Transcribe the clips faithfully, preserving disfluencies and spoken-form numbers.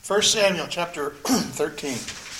First Samuel chapter thirteen.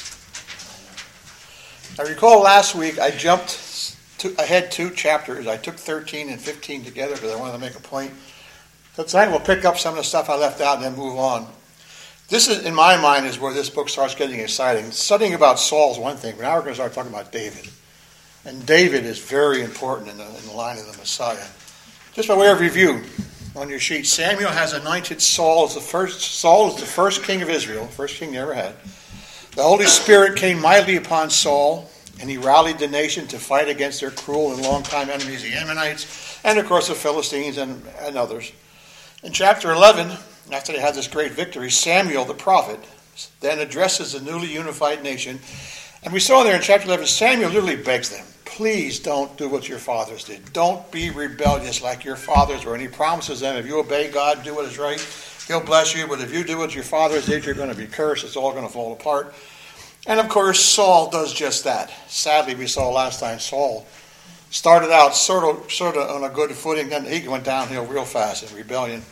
I recall last week I jumped to, ahead two chapters. I took thirteen and fifteen together because I wanted to make a point. So tonight we'll pick up some of the stuff I left out and then move on. This is, in my mind, is where this book starts getting exciting. Studying about Saul is one thing, but now we're going to start talking about David. And David is very important in the, in the line of the Messiah. Just by way of review, on your sheet, Samuel has anointed Saul as the first. Saul is the first king of Israel, first king he ever had. The Holy Spirit came mightily upon Saul, and he rallied the nation to fight against their cruel and longtime enemies, the Ammonites, and of course the Philistines and, and others. In chapter eleven, after they had this great victory, Samuel the prophet then addresses the newly unified nation. And we saw there in chapter eleven, Samuel literally begs them, please don't do what your fathers did. Don't be rebellious like your fathers were. And he promises them, if you obey God, do what is right, he'll bless you. But if you do what your fathers did, you're going to be cursed. It's all going to fall apart. And of course, Saul does just that. Sadly, we saw last time Saul started out sort of, sort of on a good footing. Then he went downhill real fast in rebellion.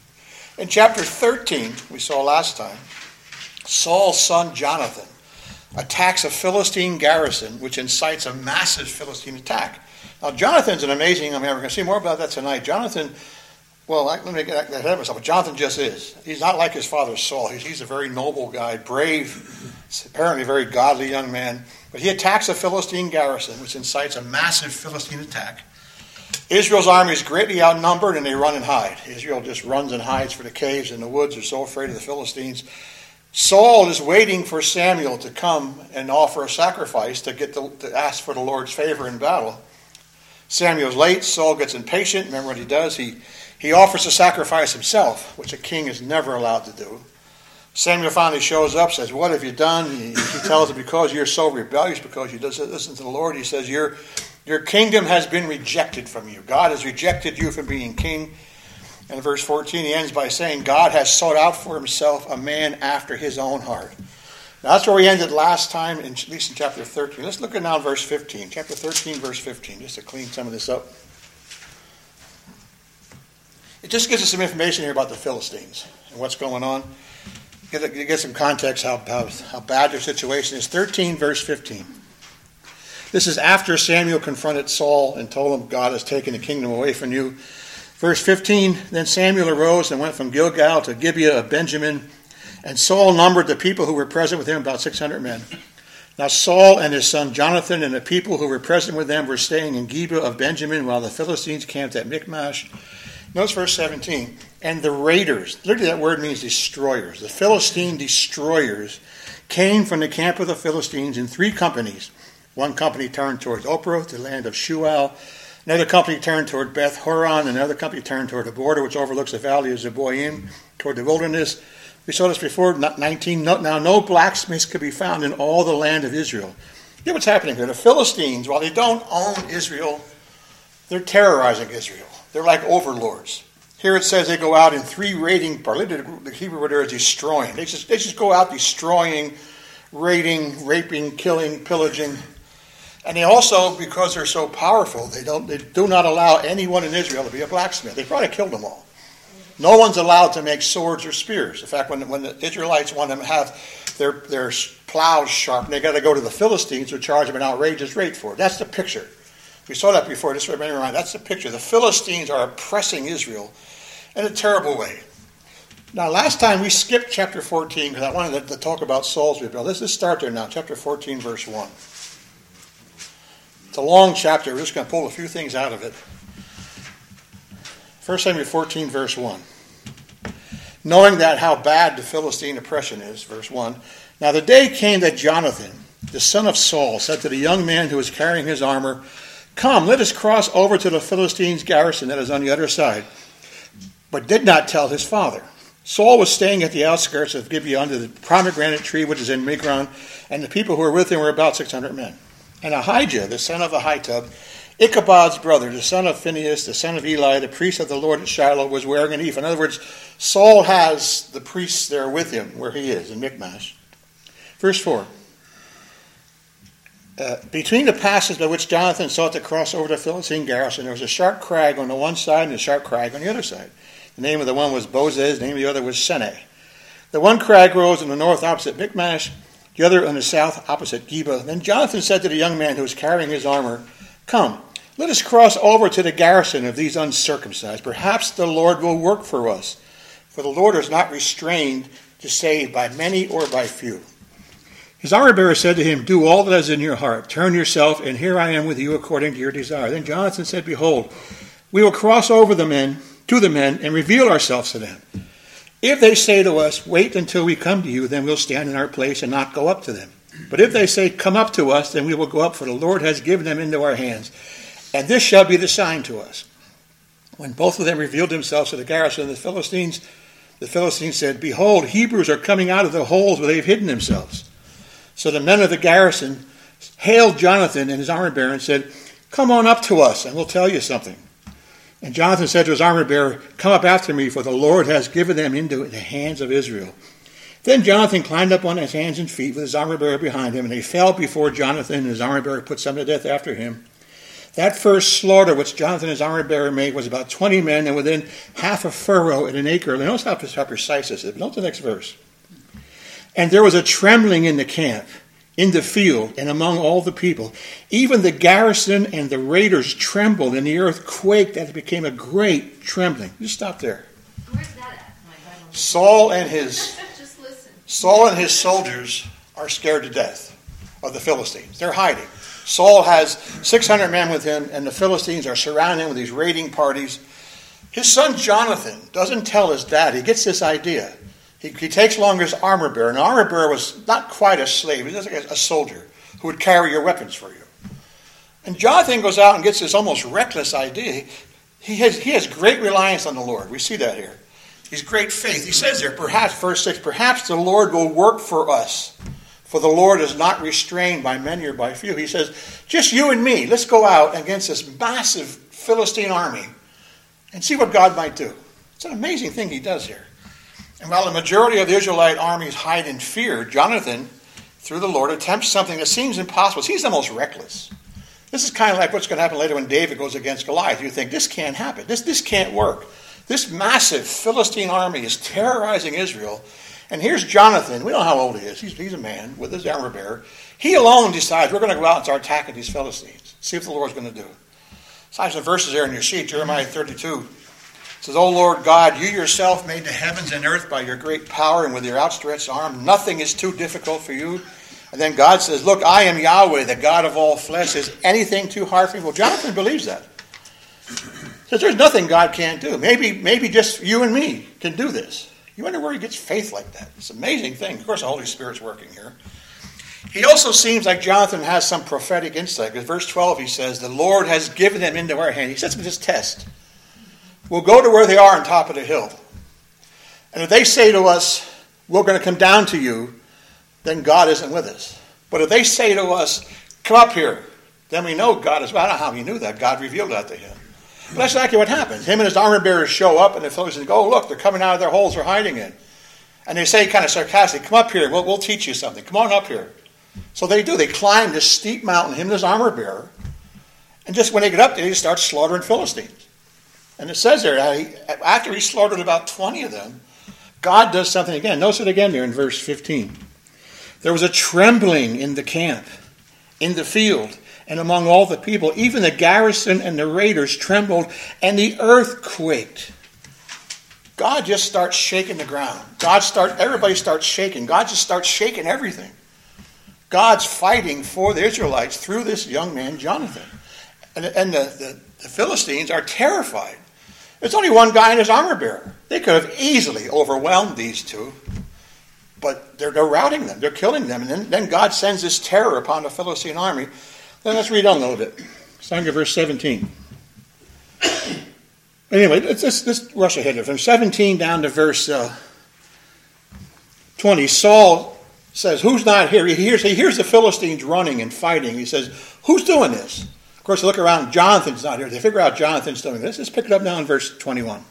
In chapter thirteen, we saw last time, Saul's son Jonathan attacks a Philistine garrison, which incites a massive Philistine attack. Now, Jonathan's an amazing, I mean, we're going to see more about that tonight. Jonathan, well, let me get ahead of myself, but Jonathan just is. He's not like his father Saul. He's, he's a very noble guy, brave, apparently a very godly young man. But he attacks a Philistine garrison, which incites a massive Philistine attack. Israel's army is greatly outnumbered, and they run and hide. Israel just runs and hides for the caves and the woods. They're so afraid of the Philistines. Saul is waiting for Samuel to come and offer a sacrifice to get the, to ask for the Lord's favor in battle. Samuel's late. Saul gets impatient. Remember what he does? He, he offers a sacrifice himself, which a king is never allowed to do. Samuel finally shows up, says, what have you done? He, he tells him, because you're so rebellious, because you don't listen to the Lord, he says, your, your kingdom has been rejected from you. God has rejected you from being king. And in verse fourteen, he ends by saying, God has sought out for himself a man after his own heart. Now, that's where we ended last time, in, at least in chapter thirteen. Let's look at now verse fifteen. Chapter thirteen, verse fifteen, just to clean some of this up. It just gives us some information here about the Philistines and what's going on. Get, get some context how, how, how bad their situation is. thirteen, verse fifteen. This is after Samuel confronted Saul and told him, God has taken the kingdom away from you. Verse fifteen, then Samuel arose and went from Gilgal to Gibeah of Benjamin, and Saul numbered the people who were present with him, about six hundred men. Now Saul and his son Jonathan and the people who were present with them were staying in Gibeah of Benjamin, while the Philistines camped at Michmash. Notice verse seventeen, and the raiders, literally that word means destroyers, the Philistine destroyers came from the camp of the Philistines in three companies. One company turned towards Oprah, the land of Shual. Another company turned toward Beth Horon. Another company turned toward the border, which overlooks the valley of Zeboim, toward the wilderness. We saw this before, nineteen. Now, no blacksmiths could be found in all the land of Israel. Here's what's happening here. The Philistines, while they don't own Israel, they're terrorizing Israel. They're like overlords. Here it says they go out in three raiding parties. The Hebrew word there is destroying. They just, they just go out destroying, raiding, raping, killing, pillaging. And they also, because they're so powerful, they don't they do not allow anyone in Israel to be a blacksmith. They probably killed them all. No one's allowed to make swords or spears. In fact, when, when the Israelites want them to have their, their plows sharpened, they got to go to the Philistines who charge them an outrageous rate for it. That's the picture. We saw that before. Just remember, that's the picture. The Philistines are oppressing Israel in a terrible way. Now, last time we skipped chapter fourteen because I wanted to, to talk about Saul's rebellion. Let's just start there now. Chapter fourteen, verse one. It's a long chapter. We're just going to pull a few things out of it. First Samuel fourteen, verse one. Knowing that how bad the Philistine oppression is, verse one. Now the day came that Jonathan, the son of Saul, said to the young man who was carrying his armor, come, let us cross over to the Philistines' garrison that is on the other side. But did not tell his father. Saul was staying at the outskirts of Gibeah under the pomegranate tree which is in Migron, and the people who were with him were about six hundred men. And Ahijah, the son of Ahitub, Ichabod's brother, the son of Phinehas, the son of Eli, the priest of the Lord at Shiloh, was wearing an ephod. In other words, Saul has the priests there with him where he is, in Michmash. Verse four. Uh, between the passes by which Jonathan sought to cross over the Philistine garrison, there was a sharp crag on the one side and a sharp crag on the other side. The name of the one was Bozez, the name of the other was Seneh. The one crag rose in the north opposite Michmash, the other on the south opposite Geba. Then Jonathan said to the young man who was carrying his armor, "Come, let us cross over to the garrison of these uncircumcised. Perhaps the Lord will work for us. For the Lord is not restrained to save by many or by few." His armor-bearer said to him, "Do all that is in your heart. Turn yourself, and here I am with you according to your desire." Then Jonathan said, "Behold, we will cross over the men to the men and reveal ourselves to them. If they say to us, 'Wait until we come to you,' then we'll stand in our place and not go up to them. But if they say, 'Come up to us,' then we will go up, for the Lord has given them into our hands. And this shall be the sign to us." When both of them revealed themselves to the garrison of the Philistines, the Philistines said, "Behold, Hebrews are coming out of the holes where they've hidden themselves." So the men of the garrison hailed Jonathan and his armor-bearer and said, "Come on up to us, and we'll tell you something." And Jonathan said to his armor-bearer, "Come up after me, for the Lord has given them into the hands of Israel." Then Jonathan climbed up on his hands and feet with his armor-bearer behind him, and they fell before Jonathan, and his armor-bearer put some to death after him. That first slaughter which Jonathan and his armor-bearer made was about twenty men, and within half a furrow in an acre. Notice how precise this is. Note the next verse. "And there was a trembling in the camp, in the field, and among all the people. Even the garrison and the raiders trembled, and the earth quaked, and it became a great trembling." Just stop there. Where's that at? Saul and his Just listen. Saul and his soldiers are scared to death of the Philistines. They're hiding. Saul has six hundred men with him, and the Philistines are surrounding him with these raiding parties. His son Jonathan doesn't tell his dad. He gets this idea. He, he takes along his armor-bearer. An armor-bearer was not quite a slave. He was like a, a soldier who would carry your weapons for you. And Jonathan goes out and gets this almost reckless idea. He has, he has great reliance on the Lord. We see that here. He's great faith. He says there, perhaps, verse six, "Perhaps the Lord will work for us. For the Lord is not restrained by many or by few." He says, just you and me, let's go out against this massive Philistine army and see what God might do. It's an amazing thing he does here. And while the majority of the Israelite armies hide in fear, Jonathan, through the Lord, attempts something that seems impossible. He's the most reckless. This is kind of like what's going to happen later when David goes against Goliath. You think, this can't happen. This, this can't work. This massive Philistine army is terrorizing Israel. And here's Jonathan. We don't know how old he is. He's, he's a man with his armor bearer. He alone decides we're going to go out and start attacking these Philistines. See what the Lord's going to do. So I have some verses there in your sheet. Jeremiah thirty-two. It says, "O Lord God, you yourself made the heavens and earth by your great power and with your outstretched arm. Nothing is too difficult for you." And then God says, "Look, I am Yahweh, the God of all flesh. Is anything too hard for me?" Well, Jonathan believes that. He says, there's nothing God can't do. Maybe, maybe just you and me can do this. You wonder where he gets faith like that. It's an amazing thing. Of course, the Holy Spirit's working here. He also seems like Jonathan has some prophetic insight. Because verse twelve, he says, "The Lord has given them into our hand." He sets them this test. We'll go to where they are on top of the hill. And if they say to us, "We're going to come down to you," then God isn't with us. But if they say to us, "Come up here," then we know God is. Well, I don't know how he knew that. God revealed that to him. But that's exactly what happens. Him and his armor bearers show up, and the Philistines go, "Oh, look, they're coming out of their holes they're hiding in." And they say kind of sarcastically, "Come up here, we'll, we'll teach you something. Come on up here." So they do. They climb this steep mountain, him and his armor bearer. And just when they get up there, they start slaughtering Philistines. And it says there, after he slaughtered about twenty of them, God does something again. Notice it again there in verse fifteen. "There was a trembling in the camp, in the field, and among all the people. Even the garrison and the raiders trembled, and the earth quaked." God just starts shaking the ground. God start, everybody starts shaking. God just starts shaking everything. God's fighting for the Israelites through this young man, Jonathan. And, and the, the, the Philistines are terrified. There's only one guy in his armor bearer. They could have easily overwhelmed these two. But they're, they're routing them. They're killing them. And then, then God sends this terror upon the Philistine army. Then let's read on a little bit. Starting at verse seventeen. Anyway, let's, let's, let's rush ahead here. From seventeen down to verse uh, twenty, Saul says, "Who's not here?" He hears, he hears the Philistines running and fighting. He says, "Who's doing this?" Of course, they look around. Jonathan's not here. They figure out Jonathan's doing this. Let's pick it up now in verse twenty-one.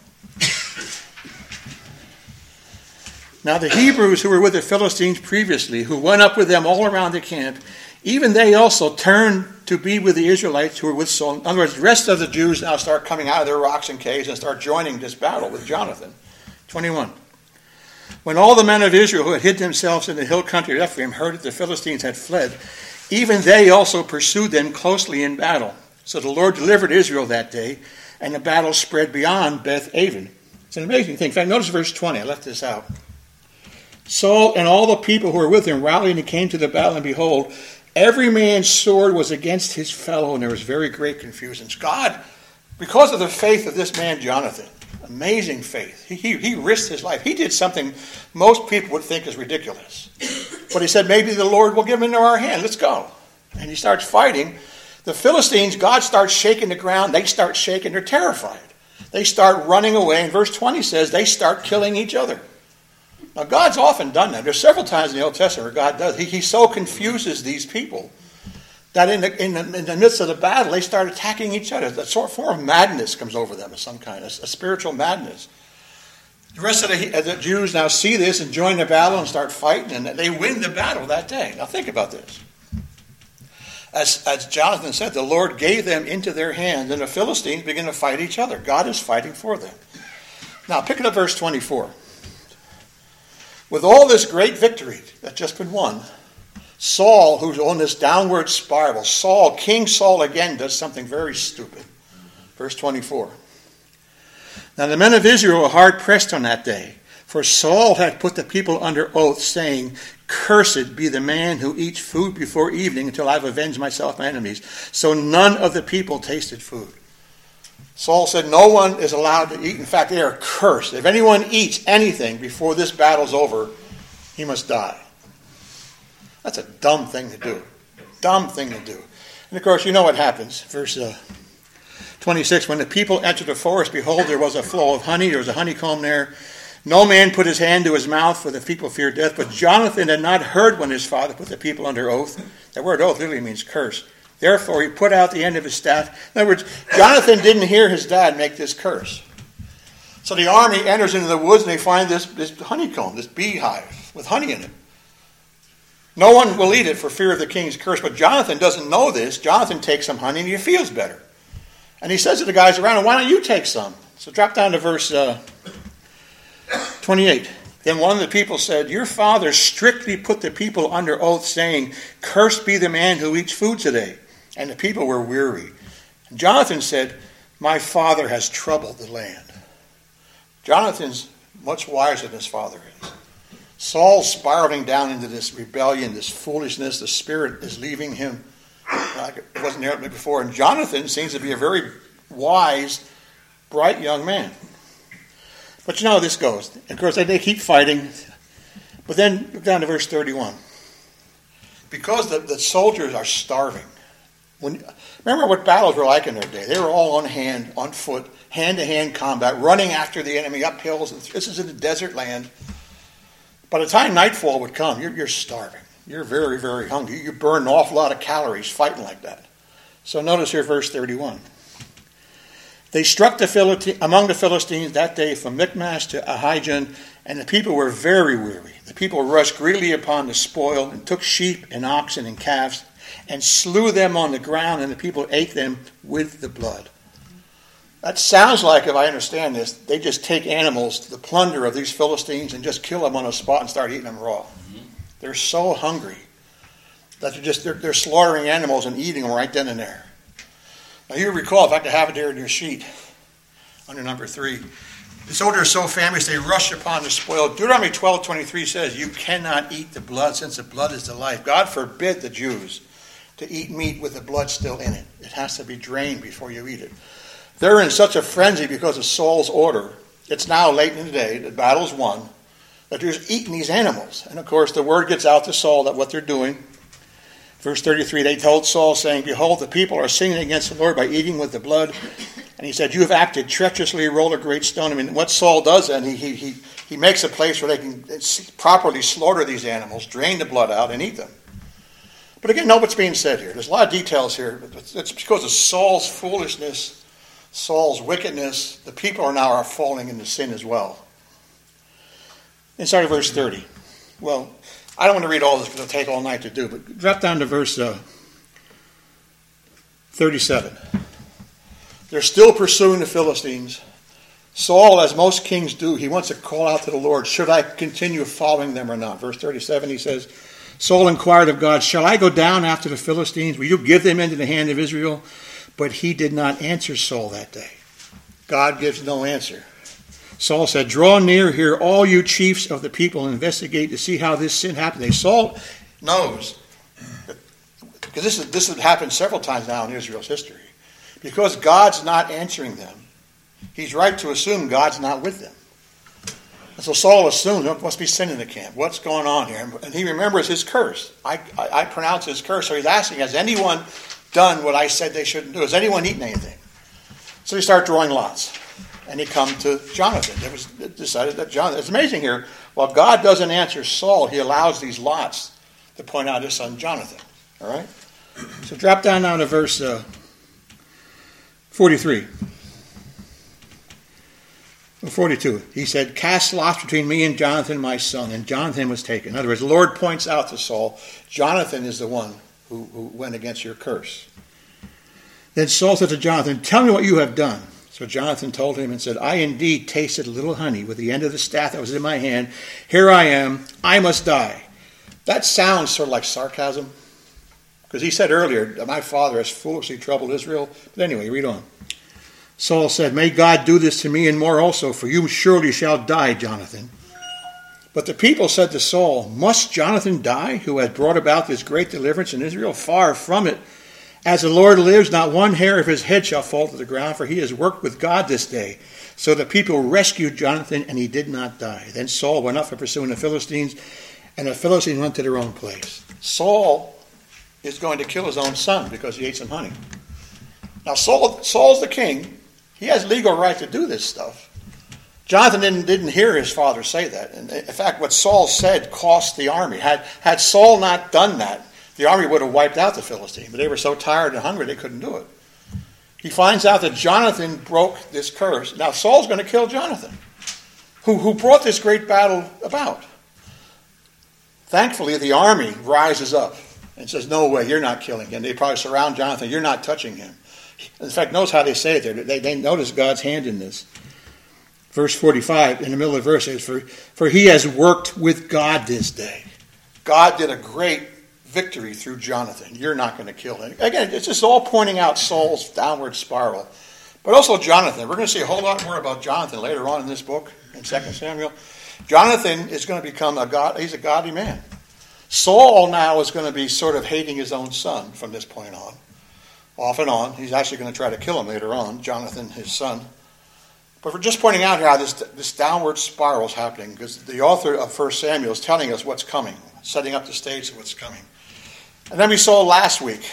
"Now the Hebrews who were with the Philistines previously, who went up with them all around the camp, even they also turned to be with the Israelites who were with Saul." In other words, the rest of the Jews now start coming out of their rocks and caves and start joining this battle with Jonathan. twenty-one. When all the men of Israel who had hid themselves in the hill country of Ephraim heard that the Philistines had fled, even they also pursued them closely in battle. So the Lord delivered Israel that day, and the battle spread beyond Beth-aven. It's an amazing thing. In fact, notice verse twenty. I left this out. Saul and all the people who were with him rallied and came to the battle, and behold, every man's sword was against his fellow, and there was very great confusion. God, because of the faith of this man Jonathan, amazing faith, he, he, he risked his life. He did something most people would think is ridiculous. But he said, maybe the Lord will give him into our hand. Let's go. And he starts fighting. The Philistines, God starts shaking the ground. They start shaking. They're terrified. They start running away. And verse twenty says they start killing each other. Now, God's often done that. There's several times in the Old Testament where God does. He, he so confuses these people that in the, in, the, in the midst of the battle, they start attacking each other. That sort of form of madness comes over them of some kind, a, a spiritual madness. The rest of the, of the Jews now see this and join the battle and start fighting, and they win the battle that day. Now, think about this. As, as Jonathan said, the Lord gave them into their hands, and the Philistines begin to fight each other. God is fighting for them. Now, pick it up verse twenty-four. With all this great victory that's just been won, Saul, who's on this downward spiral, Saul, King Saul again does something very stupid. Verse twenty-four. Now the men of Israel were hard pressed on that day, for Saul had put the people under oath, saying, cursed be the man who eats food before evening until I have avenged myself my enemies. So none of the people tasted food. Saul said no one is allowed to eat. In fact, they are cursed. If anyone eats anything before this battle's over, he must die. That's a dumb thing to do. Dumb thing to do. And of course, you know what happens. Verse uh, twenty-six, when the people entered the forest, behold, there was a flow of honey. There was a honeycomb there. No man put his hand to his mouth, for the people feared death. But Jonathan had not heard when his father put the people under oath. That word oath literally means curse. Therefore, he put out the end of his staff. In other words, Jonathan didn't hear his dad make this curse. So the army enters into the woods, and they find this, this honeycomb, this beehive with honey in it. No one will eat it for fear of the king's curse. But Jonathan doesn't know this. Jonathan takes some honey, and he feels better. And he says to the guys around him, why don't you take some? So drop down to verse uh, twenty-eight. Then one of the people said, your father strictly put the people under oath, saying, cursed be the man who eats food today. And the people were weary. And Jonathan said, my father has troubled the land. Jonathan's much wiser than his father is. Saul's spiraling down into this rebellion, this foolishness. The spirit is leaving him like it wasn't there before. And Jonathan seems to be a very wise, bright young man. But you know how this goes. Of course, they keep fighting. But then, look down to verse thirty-one. Because the, the soldiers are starving. When, remember what battles were like in their day. They were all on hand, on foot, hand-to-hand combat, running after the enemy up hills. This is in the desert land. By the time nightfall would come, you're, you're starving. You're very, very hungry. You burn an awful lot of calories fighting like that. So notice here verse thirty-one. They struck the Philistines, among the Philistines that day from Michmash to Ahijan, and the people were very weary. The people rushed greedily upon the spoil and took sheep and oxen and calves and slew them on the ground, and the people ate them with the blood. That sounds like, if I understand this, they just take animals, the plunder of these Philistines, and just kill them on the spot and start eating them raw. Mm-hmm. They're so hungry that they're just they're, they're slaughtering animals and eating them right then and there. Now you recall, if I could have it there in your sheet, under number three, the soldiers are so famished they rush upon the spoil. Deuteronomy twelve twenty-three says, you cannot eat the blood, since the blood is the life. God forbid the Jews to eat meat with the blood still in it. It has to be drained before you eat it. They're in such a frenzy because of Saul's order. It's now late in the day, the battle's won, that they're just eating these animals. And of course, the word gets out to Saul that what they're doing. Verse thirty-three, they told Saul, saying, behold, the people are sinning against the Lord by eating with the blood. And he said, you have acted treacherously, roll a great stone. I mean, what Saul does then, he, he, he, he makes a place where they can properly slaughter these animals, drain the blood out, and eat them. But again, know what's being said here. There's a lot of details here. It's because of Saul's foolishness, Saul's wickedness. The people are now are falling into sin as well. Inside of verse thirty. Well, I don't want to read all this because it'll take all night to do, but drop down to verse uh, thirty-seven. They're still pursuing the Philistines. Saul, as most kings do, he wants to call out to the Lord, should I continue following them or not? Verse thirty-seven, he says, Saul inquired of God, shall I go down after the Philistines? Will you give them into the hand of Israel? But he did not answer Saul that day. God gives no answer. Saul said, draw near here, all you chiefs of the people, and investigate to see how this sin happened. Saul knows, because this, is, this has happened several times now in Israel's history. Because God's not answering them, he's right to assume God's not with them. And so Saul assumed there must be sin in the camp. What's going on here? And he remembers his curse. I, I, I pronounce his curse. So he's asking, has anyone done what I said they shouldn't do? Has anyone eaten anything? So he started drawing lots. And he come to Jonathan. It was decided that Jonathan. It's amazing here. While God doesn't answer Saul, he allows these lots to point out his son Jonathan. All right? So drop down now to verse uh, forty-three. forty-two. He said, cast lots between me and Jonathan, my son. And Jonathan was taken. In other words, the Lord points out to Saul, Jonathan is the one who, who went against your curse. Then Saul said to Jonathan, tell me what you have done. So Jonathan told him and said, I indeed tasted a little honey with the end of the staff that was in my hand. Here I am. I must die. That sounds sort of like sarcasm. Because he said earlier, that my father has foolishly troubled Israel. But anyway, read on. Saul said, may God do this to me and more also, for you surely shall die, Jonathan. But the people said to Saul, must Jonathan die, who has brought about this great deliverance in Israel? Far from it. As the Lord lives, not one hair of his head shall fall to the ground, for he has worked with God this day. So the people rescued Jonathan, and he did not die. Then Saul went up for pursuing the Philistines, and the Philistines went to their own place. Saul is going to kill his own son because he ate some honey. Now, Saul, Saul's the king. He has legal right to do this stuff. Jonathan didn't, didn't hear his father say that. And in fact, what Saul said cost the army. Had, had Saul not done that, the army would have wiped out the Philistines, but they were so tired and hungry they couldn't do it. He finds out that Jonathan broke this curse. Now Saul's going to kill Jonathan, who, who brought this great battle about. Thankfully, the army rises up and says, no way, you're not killing him. They probably surround Jonathan. You're not touching him. In fact, notice how they say it there. They, they notice God's hand in this. Verse forty-five, in the middle of the verse, says, for, for he has worked with God this day. God did a great victory through Jonathan. You're not going to kill him. Again, it's just all pointing out Saul's downward spiral. But also Jonathan. We're going to see a whole lot more about Jonathan later on in this book, in Second Samuel. Jonathan is going to become a god. He's a godly man. Saul now is going to be sort of hating his own son from this point on. Off and on. He's actually going to try to kill him later on, Jonathan, his son. But we're just pointing out how this, this downward spiral is happening, because the author of First Samuel is telling us what's coming, setting up the stage of what's coming. And then we saw last week,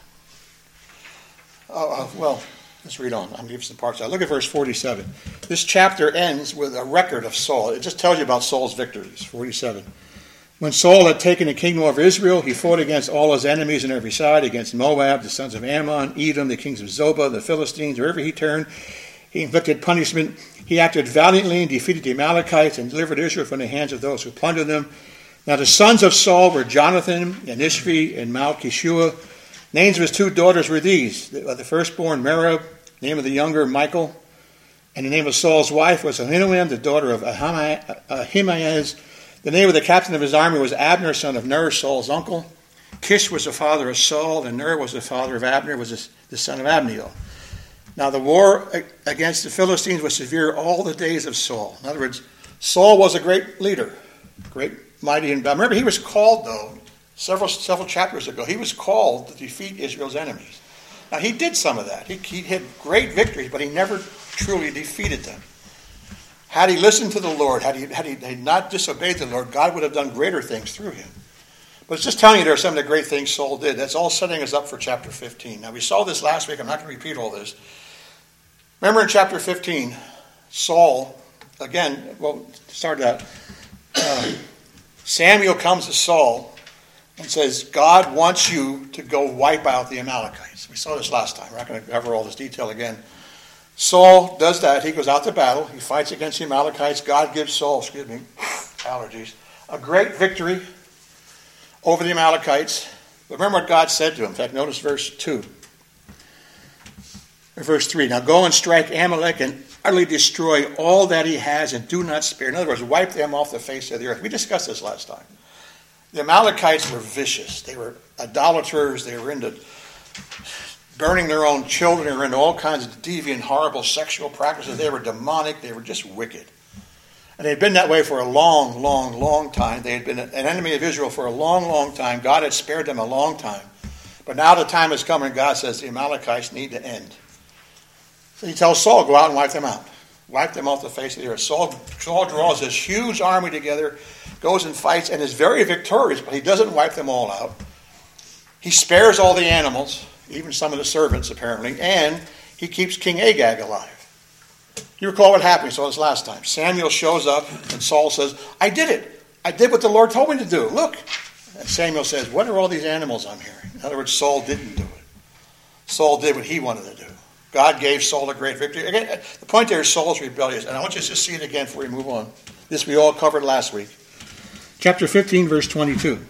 uh, uh, well, let's read on. I'm going to give some parts out. Look at verse forty-seven. This chapter ends with a record of Saul. It just tells you about Saul's victories, forty-seven. When Saul had taken the kingdom over Israel, he fought against all his enemies on every side, against Moab, the sons of Ammon, Edom, the kings of Zobah, the Philistines. Wherever he turned, he inflicted punishment. He acted valiantly and defeated the Amalekites and delivered Israel from the hands of those who plundered them. Now the sons of Saul were Jonathan and Ishvi and Malchishua. Names of his two daughters were these. The, the firstborn Merab, name of the younger Michael. And the name of Saul's wife was Ahinoam, the daughter of Ahimaaz. The name of the captain of his army was Abner, son of Ner, Saul's uncle. Kish was the father of Saul, and Ner was the father of Abner, was the son of Abniel. Now the war against the Philistines was severe all the days of Saul. In other words, Saul was a great leader, great mighty in battle. Remember, he was called, though, several several chapters ago, he was called to defeat Israel's enemies. Now, he did some of that. He, he had great victories, but he never truly defeated them. Had he listened to the Lord, had he, had he had not disobeyed the Lord, God would have done greater things through him. But it's just telling you there are some of the great things Saul did. That's all setting us up for chapter fifteen. Now, we saw this last week. I'm not going to repeat all this. Remember in chapter fifteen, Saul, again, well, started out, uh, Samuel comes to Saul and says, God wants you to go wipe out the Amalekites. We saw this last time. We're not going to cover all this detail again. Saul does that. He goes out to battle. He fights against the Amalekites. God gives Saul, excuse me, allergies, a great victory over the Amalekites. But remember what God said to him. In fact, notice verse two. Or verse three. Now go and strike Amalek and utterly destroy all that he has and do not spare. In other words, wipe them off the face of the earth. We discussed this last time. The Amalekites were vicious. They were idolaters. They were into burning their own children. They were into all kinds of deviant, horrible sexual practices. They were demonic. They were just wicked. And they had been that way for a long, long, long time. They had been an enemy of Israel for a long, long time. God had spared them a long time. But now the time has come and God says the Amalekites need to end. So he tells Saul, go out and wipe them out. Wipe them off the face of the earth. Saul, Saul draws this huge army together, goes and fights, and is very victorious, but he doesn't wipe them all out. He spares all the animals, even some of the servants apparently, and he keeps King Agag alive. You recall what happened, so this last time. Samuel shows up, and Saul says, I did it. I did what the Lord told me to do. Look. And Samuel says, what are all these animals I'm hearing? In other words, Saul didn't do it. Saul did what he wanted to do. God gave Saul a great victory. Again, the point there is Saul's rebellious. And I want you to just see it again before we move on. This we all covered last week. Chapter fifteen, verse twenty-two.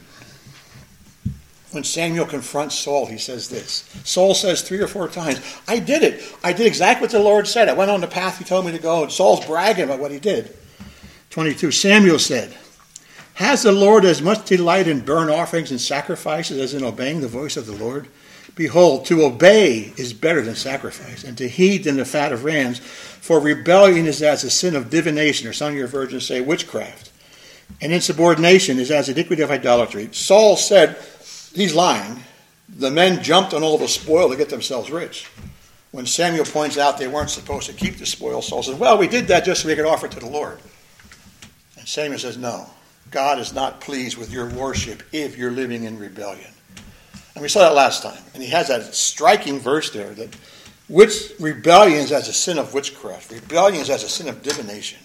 When Samuel confronts Saul, he says this. Saul says three or four times, I did it. I did exactly what the Lord said. I went on the path he told me to go. And Saul's bragging about what he did. twenty-two, Samuel said, has the Lord as much delight in burnt offerings and sacrifices as in obeying the voice of the Lord? Behold, to obey is better than sacrifice, and to heed than the fat of rams. For rebellion is as a sin of divination, or some of your versions say witchcraft. And insubordination is as iniquity of idolatry. Saul said, he's lying. The men jumped on all the spoil to get themselves rich. When Samuel points out they weren't supposed to keep the spoil, Saul says, well, we did that just so we could offer it to the Lord. And Samuel says, no, God is not pleased with your worship if you're living in rebellion. And we saw that last time. And he has that striking verse there that which rebellion is as a sin of witchcraft. Rebellion is as a sin of divination.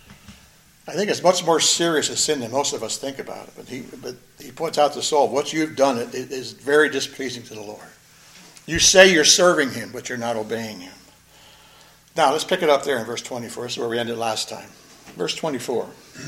I think it's much more serious a sin than most of us think about it. But he, but he points out to Saul, what you've done it is very displeasing to the Lord. You say you're serving him, but you're not obeying him. Now, let's pick it up there in verse twenty-four. This is where we ended last time. Verse twenty-four.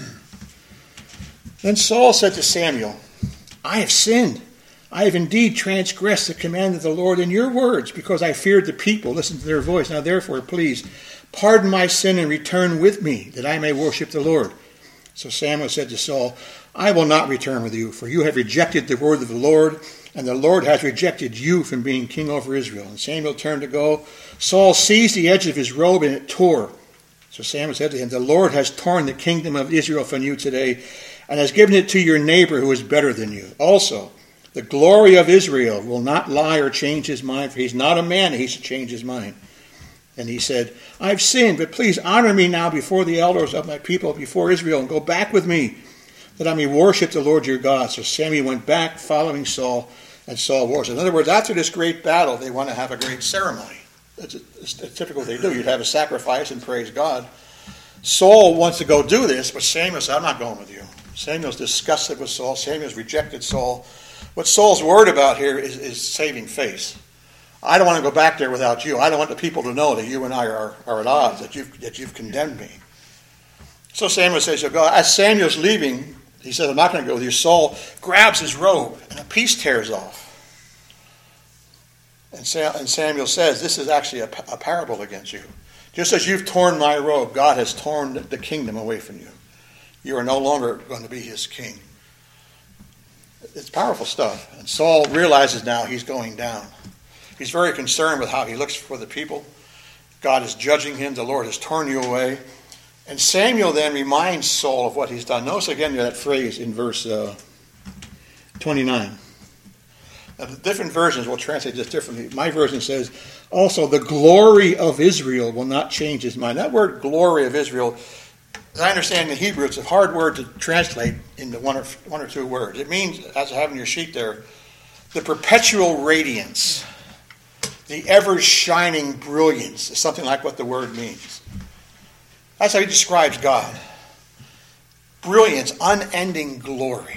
Then Saul said to Samuel, I have sinned. I have indeed transgressed the command of the Lord in your words, because I feared the people, listened to their voice. Now therefore, please, pardon my sin and return with me, that I may worship the Lord. So Samuel said to Saul, I will not return with you, for you have rejected the word of the Lord, and the Lord has rejected you from being king over Israel. And Samuel turned to go. Saul seized the edge of his robe, and it tore. So Samuel said to him, the Lord has torn the kingdom of Israel from you today, and has given it to your neighbor who is better than you. Also, the glory of Israel will not lie or change his mind, for he's not a man that he should change his mind. And he said, I've sinned, but please honor me now before the elders of my people, before Israel, and go back with me, that I may worship the Lord your God. So Samuel went back, following Saul, and Saul worshipped. In other words, after this great battle, they want to have a great ceremony. It's, it's typical they do. You'd have a sacrifice and praise God. Saul wants to go do this, but Samuel said, I'm not going with you. Samuel's disgusted with Saul. Samuel's rejected Saul. What Saul's worried about here is, is saving face. I don't want to go back there without you. I don't want the people to know that you and I are, are at odds, that you've, that you've condemned me. So Samuel says, go. As Samuel's leaving, he says, I'm not going to go with you. Saul grabs his robe, and a piece tears off. And Samuel says, this is actually a, a parable against you. Just as you've torn my robe, God has torn the kingdom away from you. You are no longer going to be his king. It's powerful stuff. And Saul realizes now he's going down. He's very concerned with how he looks for the people. God is judging him. The Lord has torn you away. And Samuel then reminds Saul of what he's done. Notice again that phrase in verse uh, twenty-nine. Now, the different versions will translate this differently. My version says, also, the glory of Israel will not change his mind. That word glory of Israel, as I understand in Hebrew, it's a hard word to translate into one or, one or two words. It means, as I have in your sheet there, the perpetual radiance, the ever-shining brilliance, is something like what the word means. That's how he describes God. Brilliance, unending glory.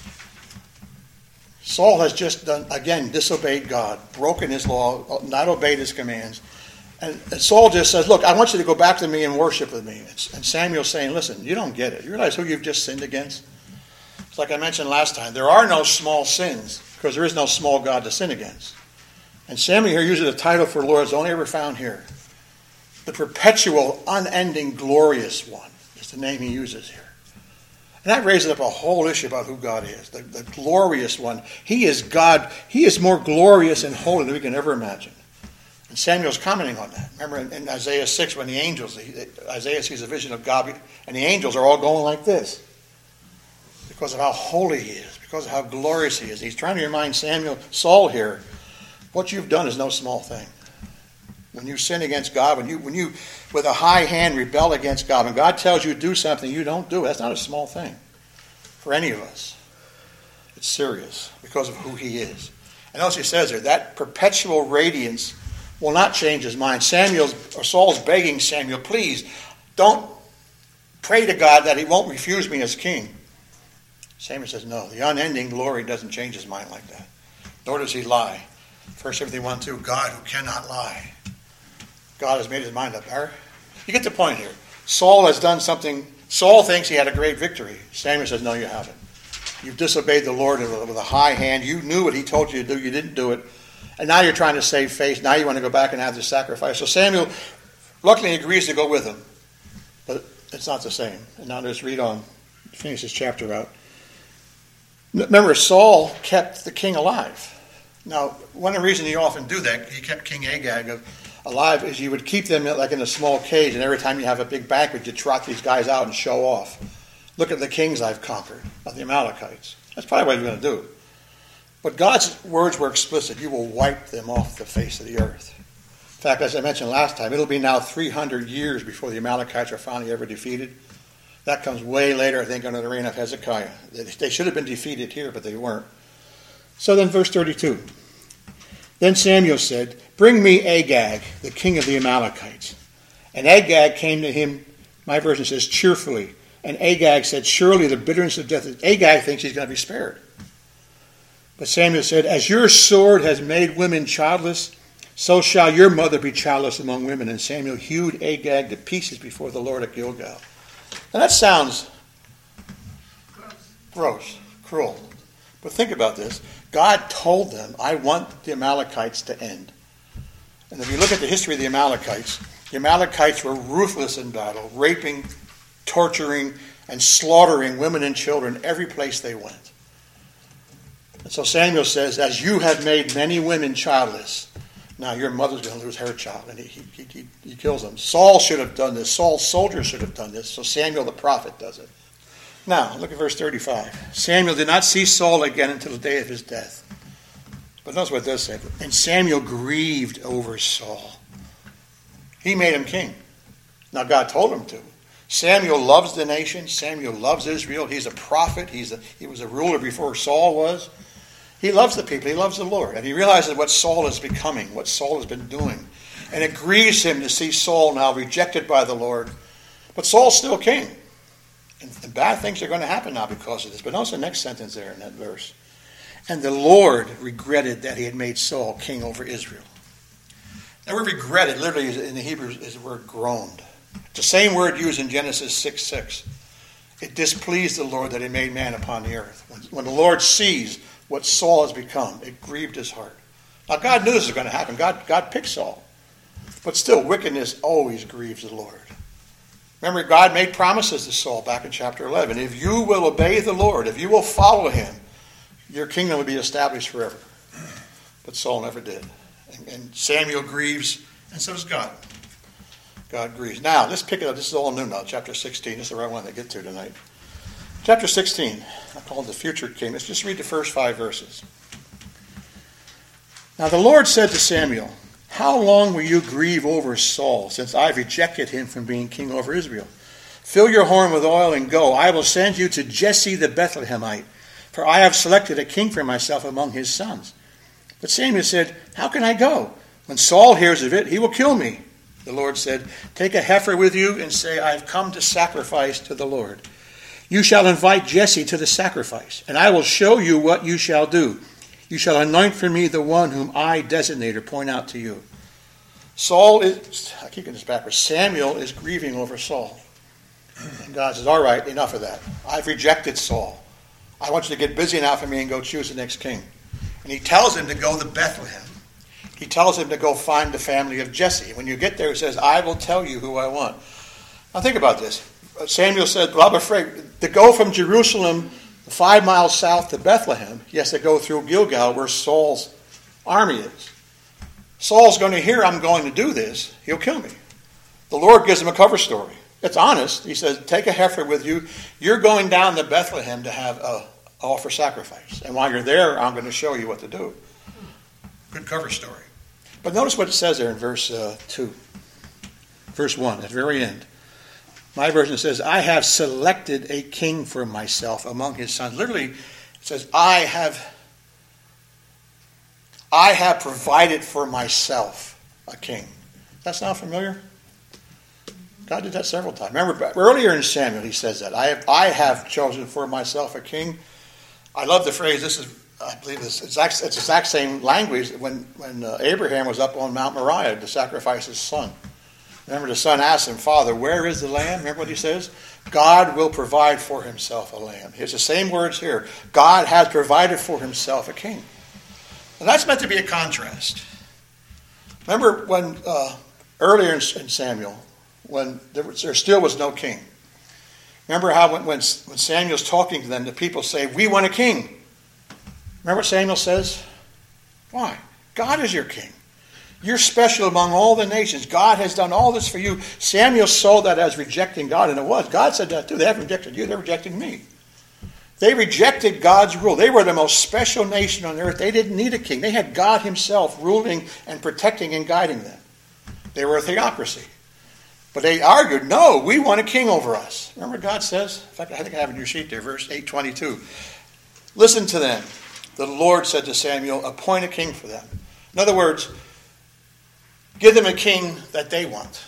Saul has just done, again, disobeyed God, broken his law, not obeyed his commands. And, and Saul just says, look, I want you to go back to me and worship with me. And, and Samuel's saying, listen, you don't get it. You realize who you've just sinned against? It's like I mentioned last time. There are no small sins because there is no small God to sin against. And Samuel here uses a title for the Lord that's only ever found here. The perpetual, unending, glorious one is the name he uses here. And that raises up a whole issue about who God is. The, the glorious one. He is God. He is more glorious and holy than we can ever imagine. And Samuel's commenting on that. Remember in, in Isaiah six when the angels, he, Isaiah sees a vision of God, and the angels are all going like this. Because of how holy he is. Because of how glorious he is. He's trying to remind Samuel, Saul here, what you've done is no small thing. When you sin against God, when you, when you, with a high hand, rebel against God, when God tells you to do something, you don't do it. That's not a small thing for any of us. It's serious because of who he is. And notice he says there, that perpetual radiance will not change his mind. Samuel's, or Saul's begging Samuel, please, don't pray to God that he won't refuse me as king. Samuel says, no, the unending glory doesn't change his mind like that. Nor does he lie. First Timothy one two, God who cannot lie. God has made his mind up. You get the point here. Saul has done something. Saul thinks he had a great victory. Samuel says, no, you haven't. You've disobeyed the Lord with a high hand. You knew what he told you to do. You didn't do it. And now you're trying to save face. Now you want to go back and have the sacrifice. So Samuel luckily agrees to go with him. But it's not the same. And now let's read on. Finish this chapter out. Remember, Saul kept the king alive. Now, one of the reasons he often do that, he kept King Agag alive, is you would keep them like in a small cage, and every time you have a big banquet, you trot these guys out and show off. Look at the kings I've conquered, of the Amalekites. That's probably what he was going to do. But God's words were explicit. You will wipe them off the face of the earth. In fact, as I mentioned last time, it'll be now three hundred years before the Amalekites are finally ever defeated. That comes way later, I think, under the reign of Hezekiah. They should have been defeated here, but they weren't. So then verse thirty-two. Then Samuel said, bring me Agag, the king of the Amalekites. And Agag came to him, my version says, cheerfully. And Agag said, surely the bitterness of death is... Agag thinks he's going to be spared. But Samuel said, as your sword has made women childless, so shall your mother be childless among women. And Samuel hewed Agag to pieces before the Lord at Gilgal. Now that sounds gross, gross cruel. But think about this. God told them, I want the Amalekites to end. And if you look at the history of the Amalekites, the Amalekites were ruthless in battle, raping, torturing, and slaughtering women and children every place they went. And so Samuel says, as you have made many women childless, now your mother's going to lose her child. And he, he, he, he kills them. Saul should have done this. Saul's soldiers should have done this. So Samuel the prophet does it. Now, look at verse thirty-five. Samuel did not see Saul again until the day of his death. But notice what it does say. And Samuel grieved over Saul. He made him king. Now, God told him to. Samuel loves the nation. Samuel loves Israel. He's a prophet. He's a, he was a ruler before Saul was. He loves the people. He loves the Lord. And he realizes what Saul is becoming, what Saul has been doing. And it grieves him to see Saul now rejected by the Lord. But Saul's still king. And, and bad things are going to happen now because of this. But notice the next sentence there in that verse. And the Lord regretted that he had made Saul king over Israel. That word regretted, literally in the Hebrew, is the word groaned. It's the same word used in Genesis six six. It displeased the Lord that he made man upon the earth. When, when the Lord sees what Saul has become, it grieved his heart. Now, God knew this was going to happen. God, God picked Saul. But still, wickedness always grieves the Lord. Remember, God made promises to Saul back in chapter eleven. If you will obey the Lord, if you will follow him, your kingdom will be established forever. But Saul never did. And, and Samuel grieves, and so does God. God grieves. Now, let's pick it up. This is all new now, chapter sixteen. This is the right one to get to tonight. Chapter sixteen, I call it the future king. Let's just read the first five verses. Now the Lord said to Samuel, how long will you grieve over Saul, since I've rejected him from being king over Israel? Fill your horn with oil and go. I will send you to Jesse the Bethlehemite, for I have selected a king for myself among his sons. But Samuel said, how can I go? When Saul hears of it, he will kill me. The Lord said, take a heifer with you and say, I have come to sacrifice to the Lord. You shall invite Jesse to the sacrifice, and I will show you what you shall do. You shall anoint for me the one whom I designate or point out to you. Saul is, I keep getting this backwards, Samuel is grieving over Saul. And God says, all right, enough of that. I've rejected Saul. I want you to get busy now for me and go choose the next king. And he tells him to go to Bethlehem. he tells him to go find the family of Jesse. When you get there, he says, I will tell you who I want. Now think about this. Samuel said, well, I'm afraid to go from Jerusalem five miles south to Bethlehem, he has to go through Gilgal where Saul's army is. Saul's going to hear I'm going to do this. He'll kill me. The Lord gives him a cover story. It's honest. He says, take a heifer with you. You're going down to Bethlehem to have a offer sacrifice. And while you're there, I'm going to show you what to do. Good cover story. But notice what it says there in verse uh, two. Verse one, at the very end. My version says, I have selected a king for myself among his sons. Literally, it says, I have, I have provided for myself a king. That sound familiar? God did that several times. Remember, earlier in Samuel, he says that. I have, I have chosen for myself a king. I love the phrase, this is, I believe this exact, it's the exact same language when, when uh, Abraham was up on Mount Moriah to sacrifice his son. Remember, the son asked him, Father, where is the lamb? Remember what he says? God will provide for himself a lamb. Here's the same words here. God has provided for himself a king. And that's meant to be a contrast. Remember when, uh, earlier in, in Samuel, when there, was, there still was no king. Remember how when, when, when Samuel's talking to them, the people say, we want a king. Remember what Samuel says? Why? God is your king. You're special among all the nations. God has done all this for you. Samuel saw that as rejecting God, and it was. God said that too. They haven't rejected you, they're rejecting me. They rejected God's rule. They were the most special nation on earth. They didn't need a king. They had God himself ruling and protecting and guiding them. They were a theocracy. But they argued, no, we want a king over us. Remember what God says? In fact, I think I have it in your sheet there, verse eight twenty-two. Listen to them. The Lord said to Samuel, appoint a king for them. In other words, give them a king that they want.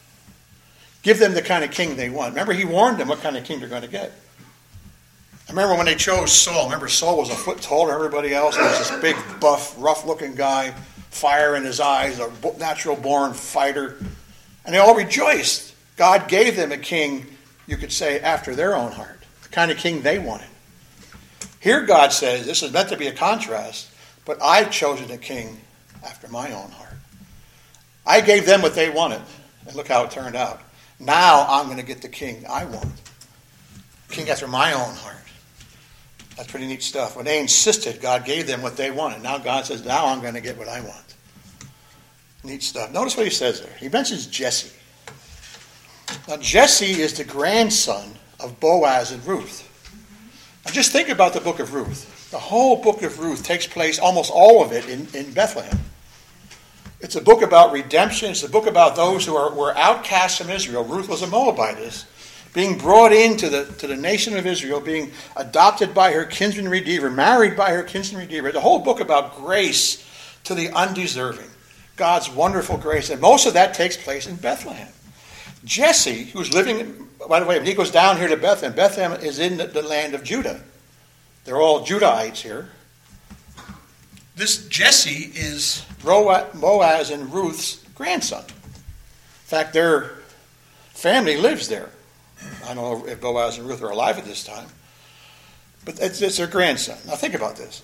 Give them the kind of king they want. Remember, he warned them what kind of king they're going to get. I remember when they chose Saul. Remember, Saul was a foot taller than everybody else. He was this big, buff, rough-looking guy, fire in his eyes, a natural-born fighter. And they all rejoiced. God gave them a king, you could say, after their own heart. The kind of king they wanted. Here God says, this is meant to be a contrast, but I've chosen a king after my own heart. I gave them what they wanted, and look how it turned out. Now I'm going to get the king I want. King after my own heart. That's pretty neat stuff. When they insisted, God gave them what they wanted. Now God says, now I'm going to get what I want. Neat stuff. Notice what he says there. He mentions Jesse. Now Jesse is the grandson of Boaz and Ruth. Now just think about the book of Ruth. The whole book of Ruth takes place, almost all of it, in, in Bethlehem. It's a book about redemption. It's a book about those who are, were outcasts from Israel. Ruth was a Moabitess, being brought into the, to the nation of Israel, being adopted by her kinsman redeemer, married by her kinsman redeemer. The whole book about grace to the undeserving. God's wonderful grace. And most of that takes place in Bethlehem. Jesse, who's living, by the way, when he goes down here to Bethlehem, Bethlehem is in the, the land of Judah. They're all Judahites here. This Jesse is Boaz and Ruth's grandson. In fact, their family lives there. I don't know if Boaz and Ruth are alive at this time. But it's, it's their grandson. Now think about this.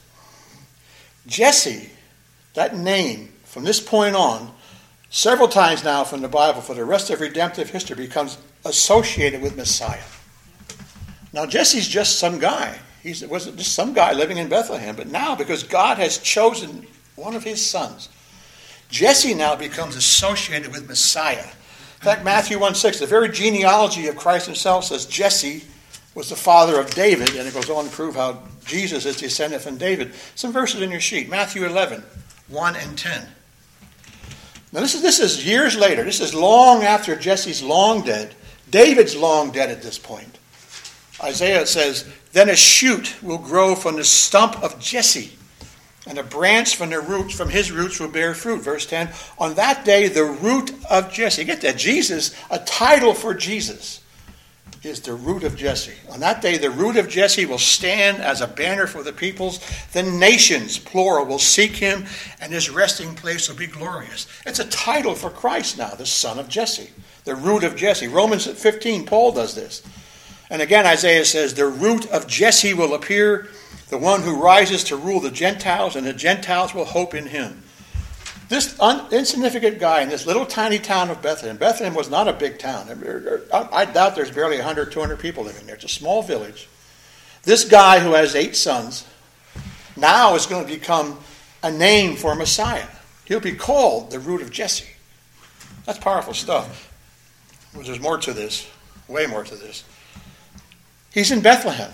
Jesse, that name, from this point on, several times now from the Bible for the rest of redemptive history becomes associated with Messiah. Now Jesse's just some guy. He wasn't just some guy living in Bethlehem. But now, because God has chosen one of his sons, Jesse now becomes associated with Messiah. In fact, Matthew one six, the very genealogy of Christ himself says Jesse was the father of David, and it goes on to prove how Jesus is descended from David. Some verses in your sheet. Matthew eleven, one and ten. Now this is, this is years later. This is long after Jesse's long dead. David's long dead at this point. Isaiah says, then a shoot will grow from the stump of Jesse, and a branch from the roots, from his roots will bear fruit. Verse ten, on that day the root of Jesse, get that, Jesus, a title for Jesus, is the root of Jesse. On that day the root of Jesse will stand as a banner for the peoples. The nations, plural, will seek him, and his resting place will be glorious. It's a title for Christ now, the son of Jesse, the root of Jesse. Romans fifteen, Paul does this. And again, Isaiah says, the root of Jesse will appear, the one who rises to rule the Gentiles, and the Gentiles will hope in him. This un- insignificant guy in this little tiny town of Bethlehem. Bethlehem was not a big town. I, I doubt there's barely one hundred, two hundred people living there. It's a small village. This guy who has eight sons now is going to become a name for Messiah. He'll be called the root of Jesse. That's powerful stuff. Well, there's more to this, way more to this. He's in Bethlehem.